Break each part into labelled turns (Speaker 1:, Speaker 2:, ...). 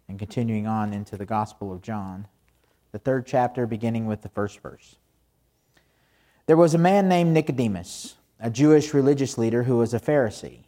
Speaker 1: and continuing on into the Gospel of John, the 3rd chapter, beginning with the first verse. There was a man named Nicodemus, a Jewish religious leader who was a Pharisee.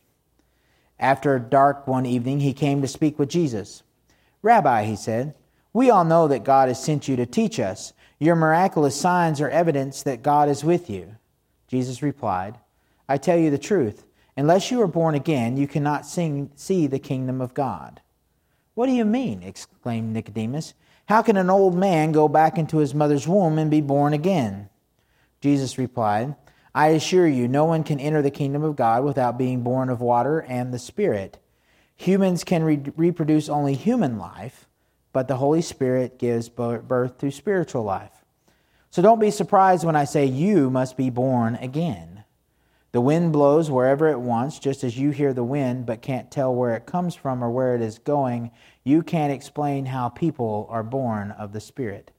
Speaker 1: After dark one evening, he came to speak with Jesus. "Rabbi," he said, "we all know that God has sent you to teach us. Your miraculous signs are evidence that God is with you." Jesus replied, "I tell you the truth. Unless you are born again, you cannot see the kingdom of God." "What do you mean?" exclaimed Nicodemus. "How can an old man go back into his mother's womb and be born again?" Jesus replied, "I assure you, no one can enter the kingdom of God without being born of water and the Spirit. Humans can reproduce only human life, but the Holy Spirit gives birth to spiritual life. So don't be surprised when I say you must be born again. The wind blows wherever it wants, just as you hear the wind but can't tell where it comes from or where it is going. You can't explain how people are born of the Spirit."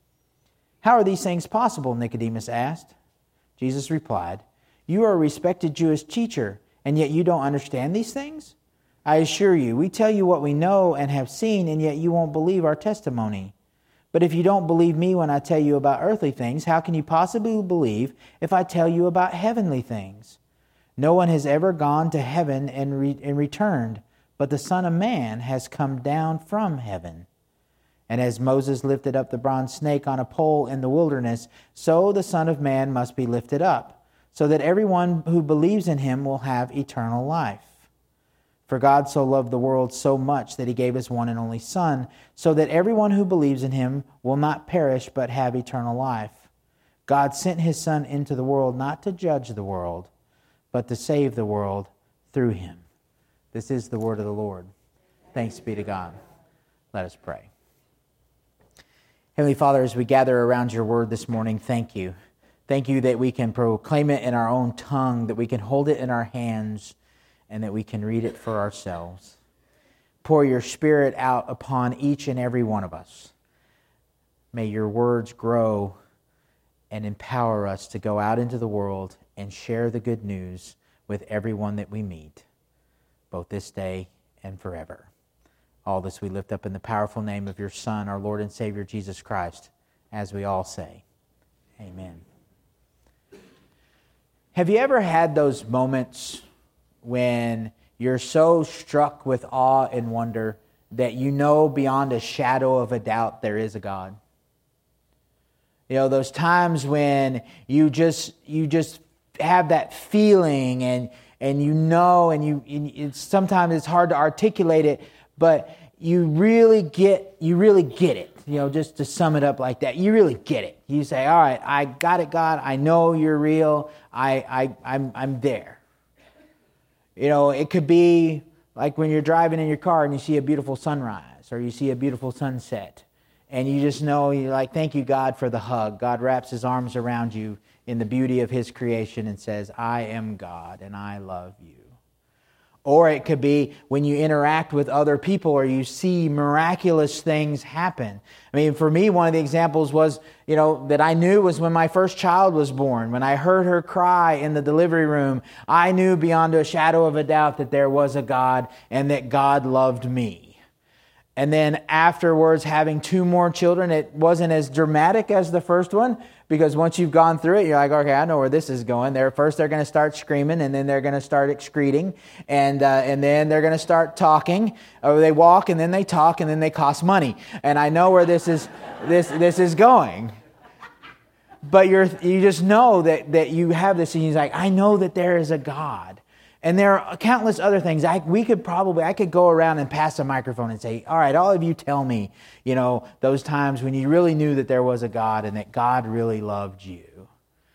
Speaker 1: "How are these things possible?" Nicodemus asked. Jesus replied, "You are a respected Jewish teacher, and yet you don't understand these things? I assure you, we tell you what we know and have seen, and yet you won't believe our testimony. But if you don't believe me when I tell you about earthly things, how can you possibly believe if I tell you about heavenly things? No one has ever gone to heaven and returned, but the Son of Man has come down from heaven. And as Moses lifted up the bronze snake on a pole in the wilderness, so the Son of Man must be lifted up, so that everyone who believes in him will have eternal life. For God so loved the world so much that he gave his one and only Son, so that everyone who believes in him will not perish but have eternal life. God sent his Son into the world not to judge the world, but to save the world through him." This is the word of the Lord. Thanks be to God. Let us pray. Heavenly Father, as we gather around your word this morning, thank you. Thank you that we can proclaim it in our own tongue, that we can hold it in our hands, and that we can read it for ourselves. Pour your Spirit out upon each and every one of us. May your words grow and empower us to go out into the world and share the good news with everyone that we meet, both this day and forever. All this we lift up in the powerful name of your Son, our Lord and Savior, Jesus Christ, as we all say, amen. Have you ever had those moments when you're so struck with awe and wonder that you know beyond a shadow of a doubt there is a God? You know, those times when you just have that feeling and you know, and sometimes it's hard to articulate it, but you really get it. You know, just to sum it up like that, you really get it. You say, "All right, I got it, God. I know you're real. I'm there." You know, it could be like when you're driving in your car and you see a beautiful sunrise or you see a beautiful sunset, and you just know, you're like, "Thank you, God, for the hug." God wraps his arms around you in the beauty of his creation and says, "I am God and I love you." Or it could be when you interact with other people or you see miraculous things happen. I mean, for me, one of the examples was, that I knew was when my first child was born. When I heard her cry in the delivery room, I knew beyond a shadow of a doubt that there was a God and that God loved me. And then afterwards, having 2 more children, it wasn't as dramatic as the first one, because once you've gone through it, you're like, "Okay, I know where this is going." First they're going to start screaming, and then they're going to start excreting, and then they're going to start talking. Or they walk, and then they talk, and then they cost money. And I know where this is going. But you just know that you have this, and you're like, "I know that there is a God." And there are countless other things. I could go around and pass a microphone and say, "All right, all of you tell me, those times when you really knew that there was a God and that God really loved you."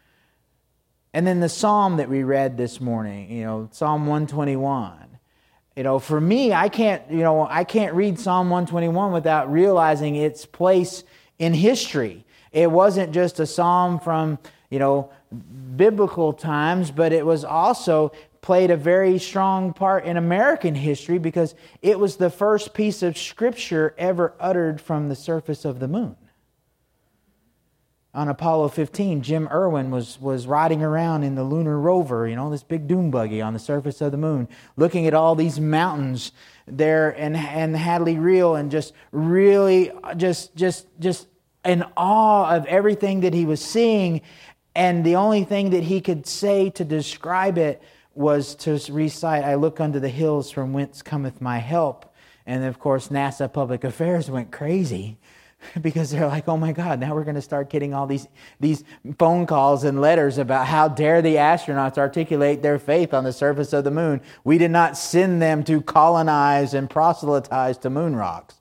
Speaker 1: And then the psalm that we read this morning, Psalm 121. For me, I can't read Psalm 121 without realizing its place in history. It wasn't just a psalm from, biblical times, but it was also played a very strong part in American history because it was the first piece of scripture ever uttered from the surface of the moon. on Apollo 15, Jim Irwin was riding around in the lunar rover, this big dune buggy on the surface of the moon, looking at all these mountains there and Hadley Reel, and just really just in awe of everything that he was seeing. And the only thing that he could say to describe it was to recite, "I look unto the hills from whence cometh my help." And of course, NASA Public Affairs went crazy because they're like, "Oh my God, now we're going to start getting all these phone calls and letters about how dare the astronauts articulate their faith on the surface of the moon. We did not send them to colonize and proselytize to moon rocks."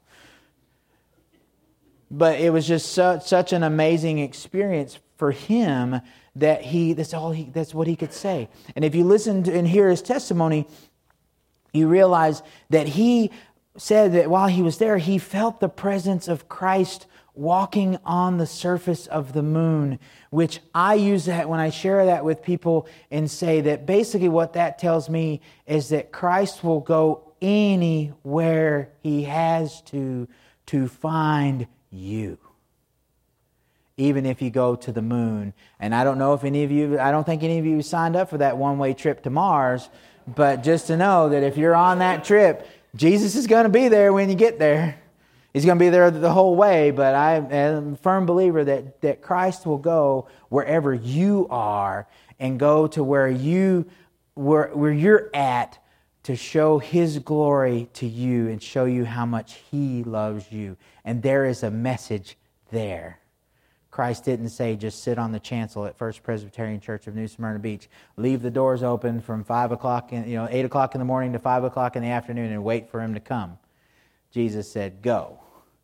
Speaker 1: But it was just such an amazing experience for him that that's what he could say. And if you listen to and hear his testimony, you realize that he said that while he was there, he felt the presence of Christ walking on the surface of the moon, which I use that when I share that with people and say that basically what that tells me is that Christ will go anywhere he has to find you. Even if you go to the moon. And I don't think any of you signed up for that one-way trip to Mars, but just to know that if you're on that trip, Jesus is going to be there when you get there. He's going to be there the whole way, but I am a firm believer that Christ will go wherever you are and go to where you're at to show His glory to you and show you how much He loves you. And there is a message there. Christ didn't say just sit on the chancel at First Presbyterian Church of New Smyrna Beach, leave the doors open from 8 o'clock in the morning to 5 o'clock in the afternoon and wait for Him to come. Jesus said, go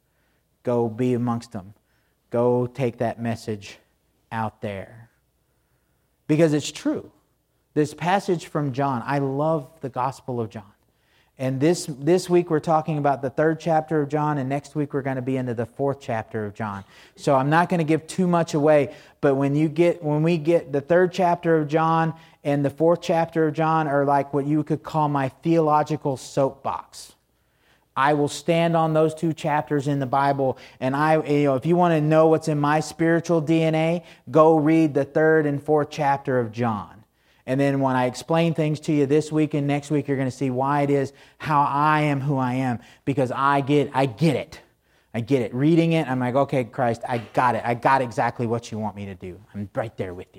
Speaker 1: be amongst them. Go take that message out there. Because it's true. This passage from John, I love the Gospel of John. And this week we're talking about the 3rd chapter of John, and next week we're going to be into the 4th chapter of John. So I'm not going to give too much away, but when we get the 3rd chapter of John and the 4th chapter of John are like what you could call my theological soapbox. I will stand on those 2 chapters in the Bible, and if you want to know what's in my spiritual DNA, go read the 3rd and 4th chapter of John. And then when I explain things to you this week and next week, you're going to see why it is how I am who I am. Because I get it. I get it. Reading it, I'm like, okay, Christ, I got it. I got exactly what you want me to do. I'm right there with you.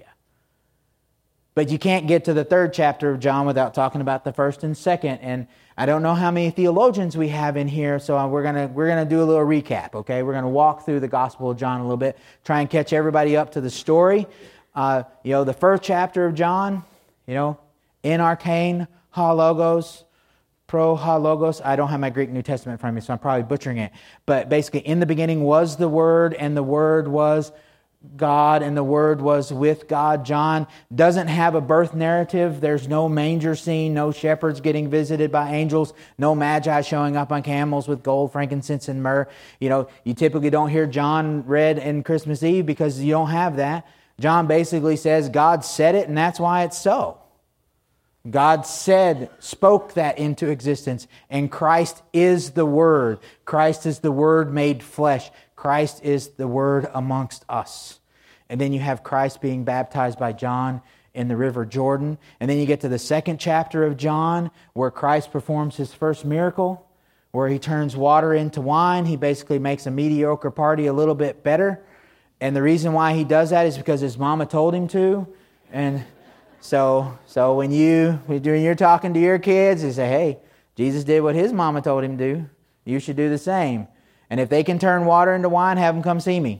Speaker 1: But you can't get to the 3rd chapter of John without talking about the 1st and 2nd. And I don't know how many theologians we have in here, so we're gonna do a little recap. Okay, we're gonna walk through the Gospel of John a little bit, try and catch everybody up to the story. The 1st chapter of John. In arcane, ha logos, pro ha logos. I don't have my Greek New Testament in front of me, so I'm probably butchering it. But basically, in the beginning was the Word, and the Word was God, and the Word was with God. John doesn't have a birth narrative. There's no manger scene, no shepherds getting visited by angels, no magi showing up on camels with gold, frankincense, and myrrh. You typically don't hear John read in Christmas Eve because you don't have that. John basically says God said it, and that's why it's so. God spoke that into existence, and Christ is the Word. Christ is the Word made flesh. Christ is the Word amongst us. And then you have Christ being baptized by John in the River Jordan. And then you get to the 2nd chapter of John, where Christ performs His first miracle, where He turns water into wine. He basically makes a mediocre party a little bit better. And the reason why He does that is because His mama told Him to. And so when you're talking to your kids, you say, hey, Jesus did what His mama told Him to do. You should do the same. And if they can turn water into wine, have them come see me.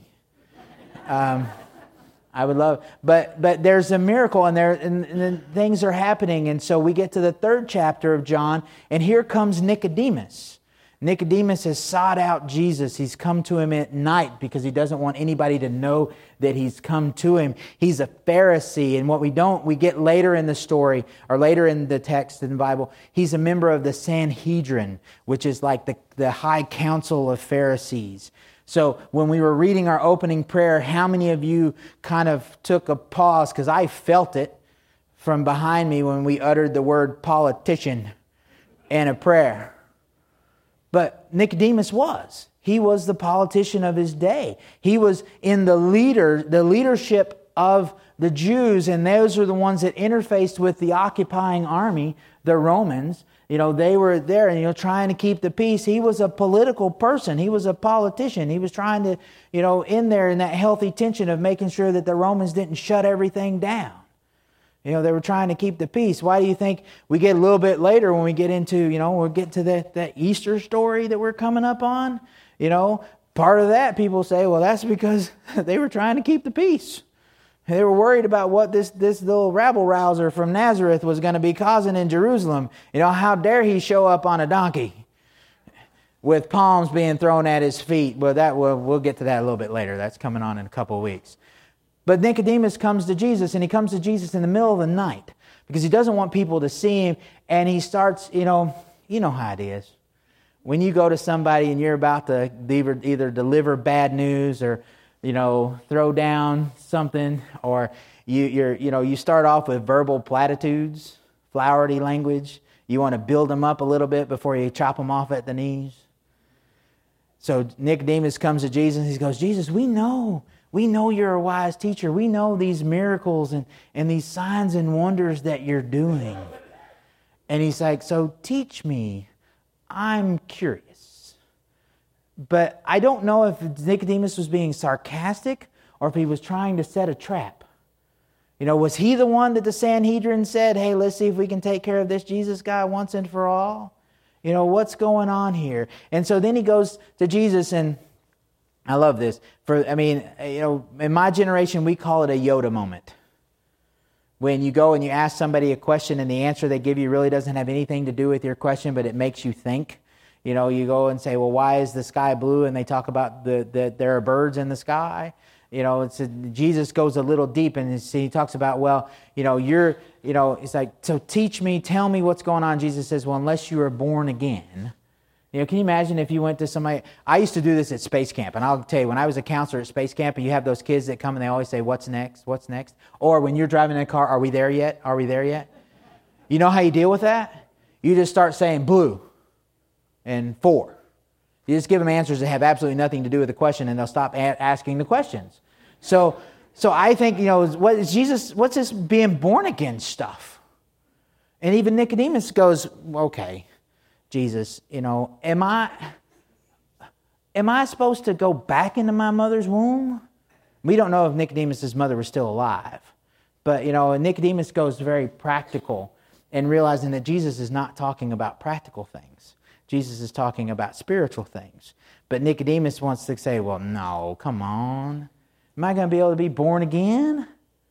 Speaker 1: I would love, but there's a miracle, and things are happening. And so we get to the 3rd chapter of John, and here comes Nicodemus. Nicodemus has sought out Jesus. He's come to Him at night because he doesn't want anybody to know that he's come to Him. He's a Pharisee, and we get later in the story, or later in the text in the Bible, he's a member of the Sanhedrin, which is like the high council of Pharisees. So when we were reading our opening prayer, how many of you kind of took a pause? Because I felt it from behind me when we uttered the word politician in a prayer. But Nicodemus was. He was the politician of his day. He was in the leadership of the Jews, and those are the ones that interfaced with the occupying army, the Romans. They were there and, trying to keep the peace. He was a political person. He was a politician. He was trying to, in there in that healthy tension of making sure that the Romans didn't shut everything down. They were trying to keep the peace. Why do you think we get a little bit later when we get into, we'll get to that Easter story that we're coming up on? Part of that, people say, well, that's because they were trying to keep the peace. They were worried about what this little rabble-rouser from Nazareth was going to be causing in Jerusalem. How dare he show up on a donkey with palms being thrown at his feet? Well, we'll get to that a little bit later. That's coming on in a couple of weeks. But Nicodemus comes to Jesus, and he comes to Jesus in the middle of the night because he doesn't want people to see him. And he starts, you know how it is. When you go to somebody and you're about to either deliver bad news or, throw down something, or you start off with verbal platitudes, flowery language. You want to build them up a little bit before you chop them off at the knees. So Nicodemus comes to Jesus and he goes, Jesus, we know you're a wise teacher. We know these miracles and these signs and wonders that you're doing. And he's like, so teach me. I'm curious. But I don't know if Nicodemus was being sarcastic or if he was trying to set a trap. Was he the one that the Sanhedrin said, hey, let's see if we can take care of this Jesus guy once and for all? What's going on here? And so then he goes to Jesus, and I love this. In my generation, we call it a Yoda moment. When you go and you ask somebody a question and the answer they give you really doesn't have anything to do with your question, but it makes you think. You go and say, well, why is the sky blue? And they talk about that there are birds in the sky. Jesus goes a little deep and he talks about, it's like, so teach me, tell me what's going on. Jesus says, well, unless you are born again. Can you imagine if you went to somebody? I used to do this at Space Camp, and I'll tell you, when I was a counselor at Space Camp, and you have those kids that come and they always say, what's next? What's next? Or when you're driving in a car, are we there yet? Are we there yet? You know how you deal with that? You just start saying blue and 4. You just give them answers that have absolutely nothing to do with the question, and they'll stop asking the questions. So I think, what is Jesus? What's this being born again stuff? And even Nicodemus goes, okay, Jesus, am I supposed to go back into my mother's womb? We don't know if Nicodemus' mother was still alive. But, Nicodemus goes very practical and realizing that Jesus is not talking about practical things. Jesus is talking about spiritual things. But Nicodemus wants to say, well, no, come on. Am I going to be able to be born again?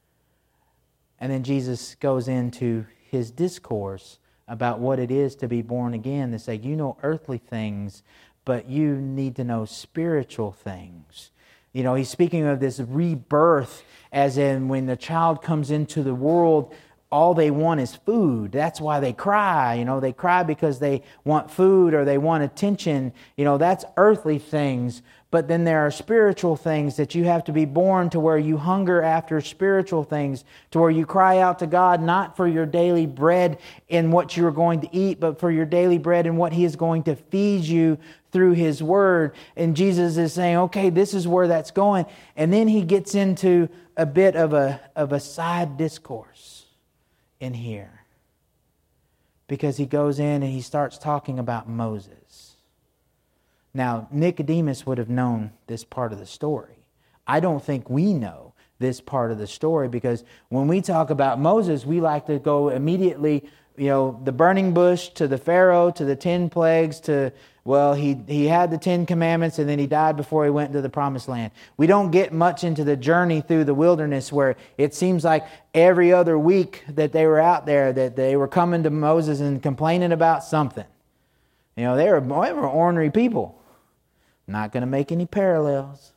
Speaker 1: And then Jesus goes into his discourse about what it is to be born again. They say, earthly things, but you need to know spiritual things. He's speaking of this rebirth, as in when the child comes into the world, all they want is food. That's why they cry. They cry because they want food or they want attention. That's earthly things. But then there are spiritual things that you have to be born to, where you hunger after spiritual things, to where you cry out to God not for your daily bread in what you are going to eat, but for your daily bread in what He is going to feed you through His Word. And Jesus is saying, okay, this is where that's going. And then He gets into a bit of a side discourse in here, because He goes in and He starts talking about Moses. Now, Nicodemus would have known this part of the story. I don't think we know this part of the story, because when we talk about Moses, we like to go immediately, the burning bush, to the Pharaoh, to the 10 plagues, to, he had the 10 commandments and then he died before he went into the promised land. We don't get much into the journey through the wilderness, where it seems like every other week that they were out there, that they were coming to Moses and complaining about something. They were ornery people. Not going to make any parallels.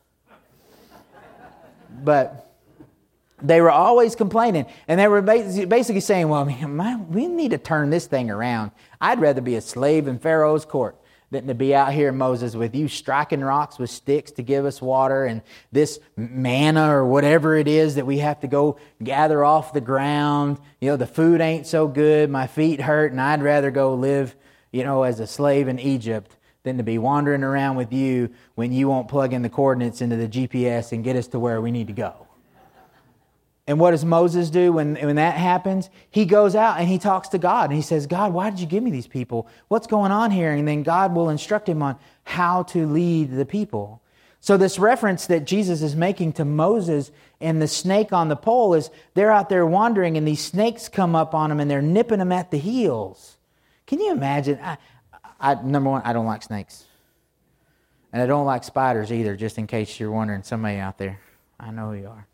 Speaker 1: But they were always complaining. And they were basically saying, we need to turn this thing around. I'd rather be a slave in Pharaoh's court than to be out here, Moses, with you striking rocks with sticks to give us water, and this manna or whatever it is that we have to go gather off the ground. The food ain't so good. My feet hurt, and I'd rather go live, as a slave in Egypt than to be wandering around with you when you won't plug in the coordinates into the GPS and get us to where we need to go. And what does Moses do when that happens? He goes out and he talks to God and he says, God, why did you give me these people? What's going on here? And then God will instruct him on how to lead the people. So this reference that Jesus is making to Moses and the snake on the pole is they're out there wandering and these snakes come up on them and they're nipping them at the heels. Can you imagine? Number one, I don't like snakes. And I don't like spiders either, just in case you're wondering, somebody out there. I know who you are.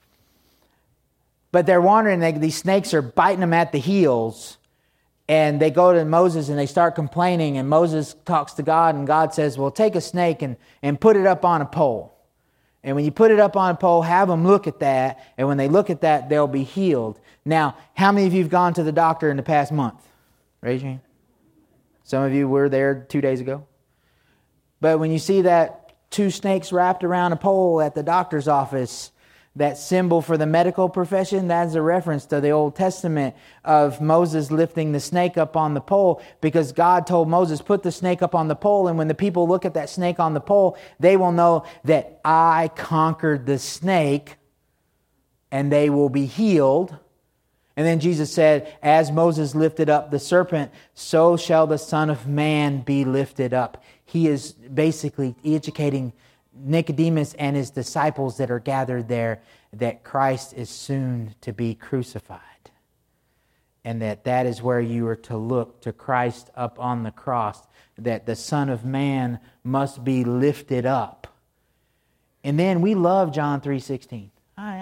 Speaker 1: But they're wandering, these snakes are biting them at the heels. And they go to Moses and they start complaining. And Moses talks to God and God says, well, take a snake and put it up on a pole. And when you put it up on a pole, have them look at that. And when they look at that, they'll be healed. Now, how many of you have gone to the doctor in the past month? Raise your hand. Some of you were there 2 days ago. But when you see that 2 snakes wrapped around a pole at the doctor's office, that symbol for the medical profession, that's a reference to the Old Testament of Moses lifting the snake up on the pole, because God told Moses, put the snake up on the pole, and when the people look at that snake on the pole, they will know that I conquered the snake, and they will be healed. And then Jesus said, as Moses lifted up the serpent, so shall the Son of Man be lifted up. He is basically educating Nicodemus and his disciples that are gathered there that Christ is soon to be crucified. And that is where you are to look to Christ up on the cross, that the Son of Man must be lifted up. And then we love John 3:16.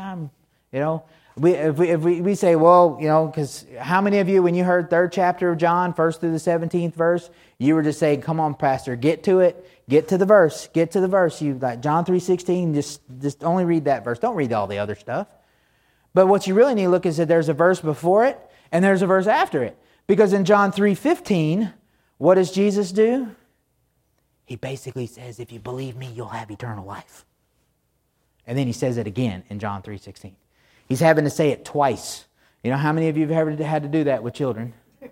Speaker 1: If we say, well, because how many of you, when you heard 3rd chapter of John, 1st through the 17th verse, you were just saying, come on, Pastor, get to it. Get to the verse. Get to the verse. You like John 3:16, just only read that verse. Don't read all the other stuff. But what you really need to look is that there's a verse before it and there's a verse after it. Because in John 3:15, what does Jesus do? He basically says, if you believe me, you'll have eternal life. And then he says it again in John 3:16. He's having to say it twice. You know how many of you have ever had to do that with children? I'm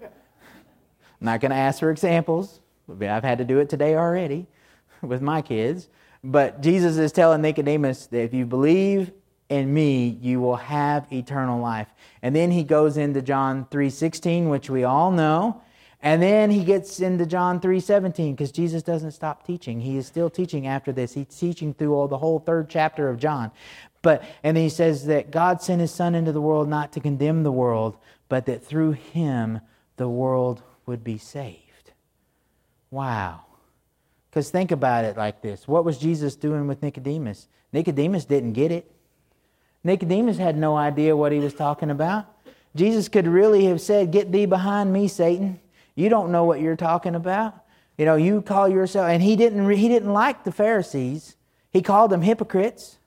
Speaker 1: not going to ask for examples. I've had to do it today already with my kids. But Jesus is telling Nicodemus that if you believe in me, you will have eternal life. And then he goes into John 3:16, which we all know. And then he gets into John 3:17, because Jesus doesn't stop teaching. He is still teaching after this. He's teaching through the whole 3rd chapter of John. And then he says that God sent his Son into the world not to condemn the world, but that through him the world would be saved. Wow. Because think about it like this. What was Jesus doing with Nicodemus? Nicodemus didn't get it. Nicodemus had no idea what he was talking about. Jesus could really have said, get thee behind me, Satan. You don't know what you're talking about. You call yourself... And he didn't like the Pharisees. He called them hypocrites.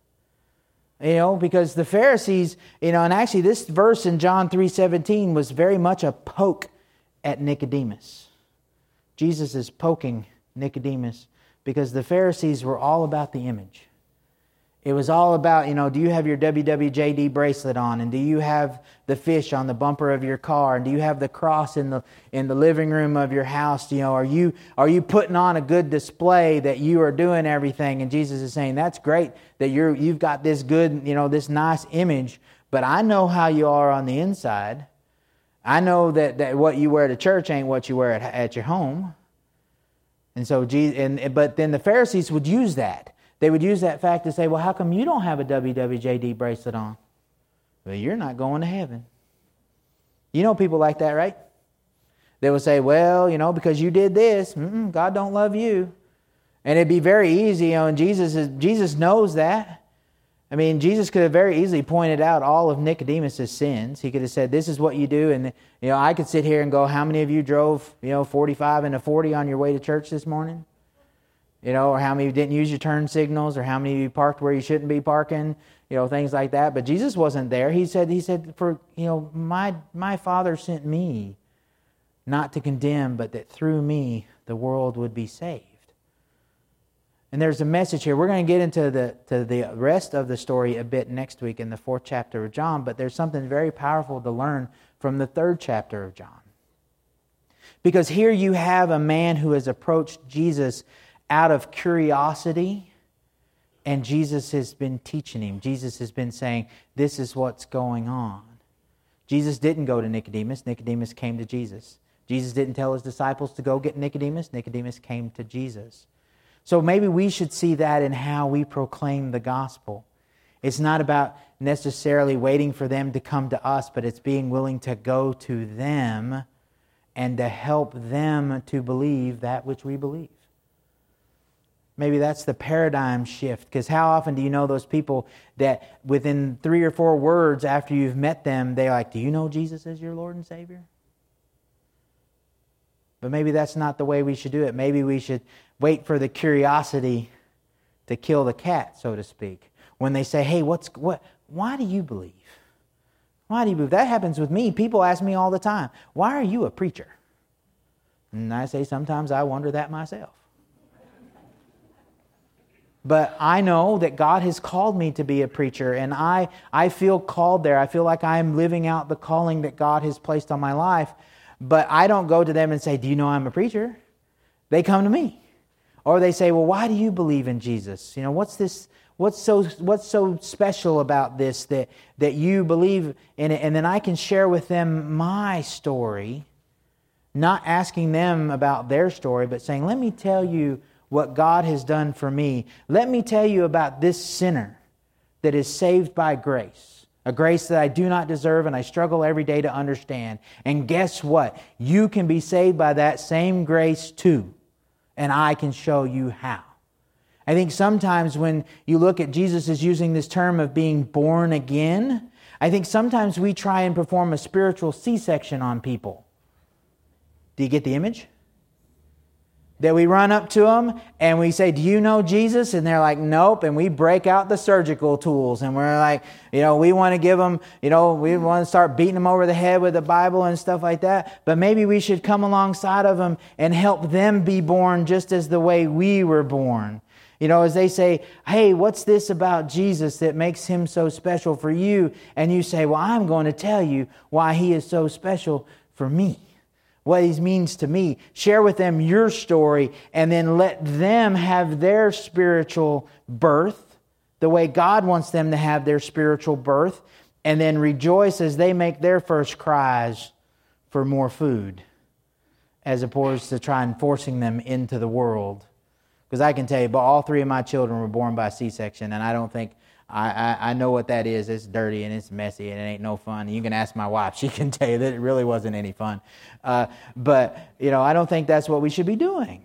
Speaker 1: Because the Pharisees, and actually this verse in John 3:17 was very much a poke at Nicodemus. Jesus is poking Nicodemus because the Pharisees were all about the image. It was all about, do you have your WWJD bracelet on? And do you have the fish on the bumper of your car? And do you have the cross in the living room of your house? Are you putting on a good display that you are doing everything? And Jesus is saying, that's great that you've got this good, this nice image, but I know how you are on the inside. I know that what you wear to church ain't what you wear at your home. And so, but then the Pharisees would use that. They would use that fact to say, well, how come you don't have a WWJD bracelet on? Well, you're not going to heaven. You know people like that, right? They will say, well, because you did this, God don't love you. And it'd be very easy, and Jesus knows that. I mean, Jesus could have very easily pointed out all of Nicodemus' sins. He could have said, this is what you do. And, I could sit here and go, how many of you drove, 45 and a 40 on your way to church this morning? Or how many didn't use your turn signals, or how many of you parked where you shouldn't be parking, things like that. But Jesus wasn't there. He said, for, my Father sent me not to condemn, but that through me the world would be saved. And there's a message here. We're going to get into the rest of the story a bit next week in the 4th chapter of John, but there's something very powerful to learn from the 3rd chapter of John. Because here you have a man who has approached Jesus out of curiosity, and Jesus has been teaching him. Jesus has been saying, this is what's going on. Jesus didn't go to Nicodemus. Nicodemus came to Jesus. Jesus didn't tell his disciples to go get Nicodemus. Nicodemus came to Jesus. So maybe we should see that in how we proclaim the gospel. It's not about necessarily waiting for them to come to us, but it's being willing to go to them and to help them to believe that which we believe. Maybe that's the paradigm shift, because how often do you know those people that within 3 or 4 words after you've met them, they're like, do you know Jesus as your Lord and Savior? But maybe that's not the way we should do it. Maybe we should wait for the curiosity to kill the cat, so to speak. When they say, hey, why do you believe? Why do you believe? That happens with me. People ask me all the time, why are you a preacher? And I say, sometimes I wonder that myself. But I know that God has called me to be a preacher, and I feel called there. I feel like I'm living out the calling that God has placed on my life. But I don't go to them and say, do you know I'm a preacher? They come to me. Or they say, well, why do you believe in Jesus? You know, what's so special about this that you believe in it? And then I can share with them my story, not asking them about their story, but saying, let me tell you what God has done for me. Let me tell you about this sinner that is saved by grace. A grace that I do not deserve and I struggle every day to understand. And guess what? You can be saved by that same grace too. And I can show you how. I think sometimes when you look at Jesus as using this term of being born again, I think sometimes we try and perform a spiritual C-section on people. Do you get the image? That we run up to them and we say, do you know Jesus? And they're like, nope. And we break out the surgical tools and we're like, we want to give them, we want to start beating them over the head with the Bible and stuff like that. But maybe we should come alongside of them and help them be born just as the way we were born. As they say, hey, what's this about Jesus that makes him so special for you? And you say, well, I'm going to tell you why he is so special for me. What he means to me. Share with them your story and then let them have their spiritual birth the way God wants them to have their spiritual birth, and then rejoice as they make their first cries for more food as opposed to trying forcing them into the world. Because I can tell you, but all 3 of my children were born by C-section, and I don't think I know what that is. It's dirty and it's messy and it ain't no fun. You can ask my wife. She can tell you that it really wasn't any fun. But I don't think that's what we should be doing.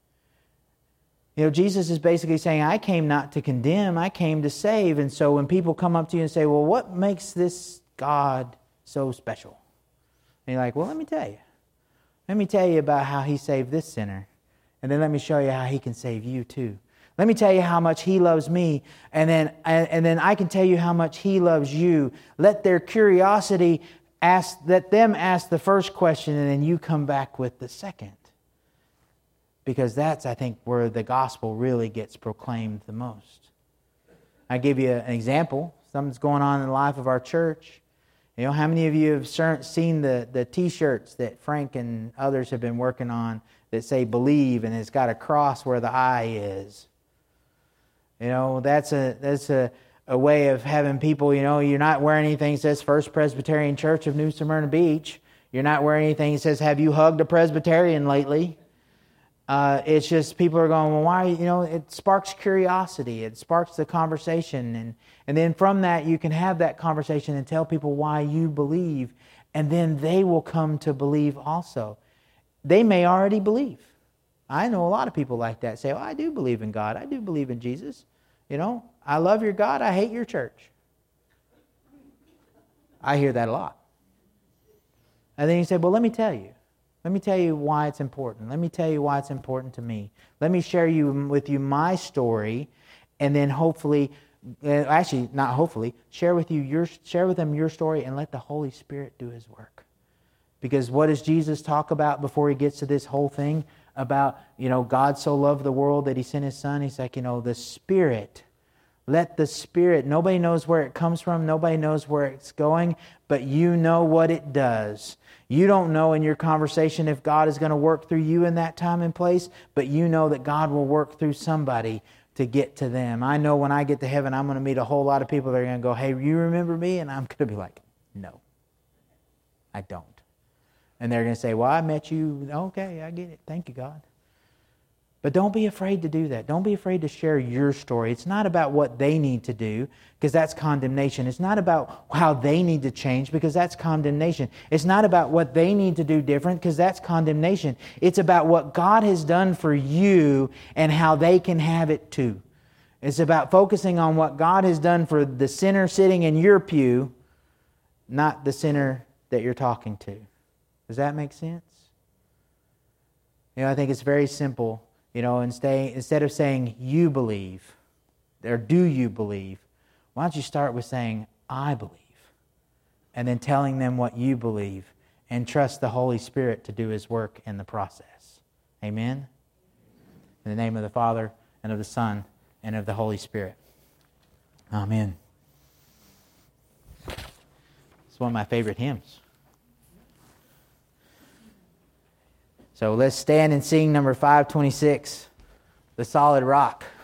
Speaker 1: Jesus is basically saying, I came not to condemn, I came to save. And so when people come up to you and say, well, what makes this God so special? And you're like, well, let me tell you. Let me tell you about how he saved this sinner. And then let me show you how he can save you too. Let me tell you how much he loves me, and then I can tell you how much he loves you. Let their curiosity let them ask the first question, and then you come back with the second. Because that's, I think, where the gospel really gets proclaimed the most. I give you an example. Something's going on in the life of our church. How many of you have seen the T-shirts that Frank and others have been working on that say believe, and it's got a cross where the I is? That's a way of having people, you're not wearing anything that says First Presbyterian Church of New Smyrna Beach. You're not wearing anything that says, have you hugged a Presbyterian lately? It's just people are going, well, why? It sparks curiosity. It sparks the conversation. And then from that, you can have that conversation and tell people why you believe. And then they will come to believe also. They may already believe. I know a lot of people like that say, I do believe in God. I do believe in Jesus. I love your God. I hate your church. I hear that a lot. And then you say, well, let me tell you. Let me tell you why it's important. Let me tell you why it's important to me. Let me share with you my story, and then hopefully, actually not hopefully, share with them your story, and let the Holy Spirit do his work. Because what does Jesus talk about before he gets to this whole thing about, God so loved the world that he sent his son? He's like, the Spirit Let the Spirit, nobody knows where it comes from, nobody knows where it's going, but you know what it does. You don't know in your conversation if God is going to work through you in that time and place, but you know that God will work through somebody to get to them. I know when I get to heaven, I'm going to meet a whole lot of people that are going to go, hey, you remember me? And I'm going to be like, no, I don't. And they're going to say, well, I met you. Okay, I get it. Thank you, God. But don't be afraid to do that. Don't be afraid to share your story. It's not about what they need to do, because that's condemnation. It's not about how they need to change, because that's condemnation. It's not about what they need to do different, because that's condemnation. It's about what God has done for you and how they can have it too. It's about focusing on what God has done for the sinner sitting in your pew, not the sinner that you're talking to. Does that make sense? I think it's very simple. Instead of saying, you believe, or do you believe, why don't you start with saying, I believe, and then telling them what you believe, and trust the Holy Spirit to do His work in the process. Amen? In the name of the Father, and of the Son, and of the Holy Spirit. Amen. It's one of my favorite hymns. So let's stand and sing number 526, The Solid Rock.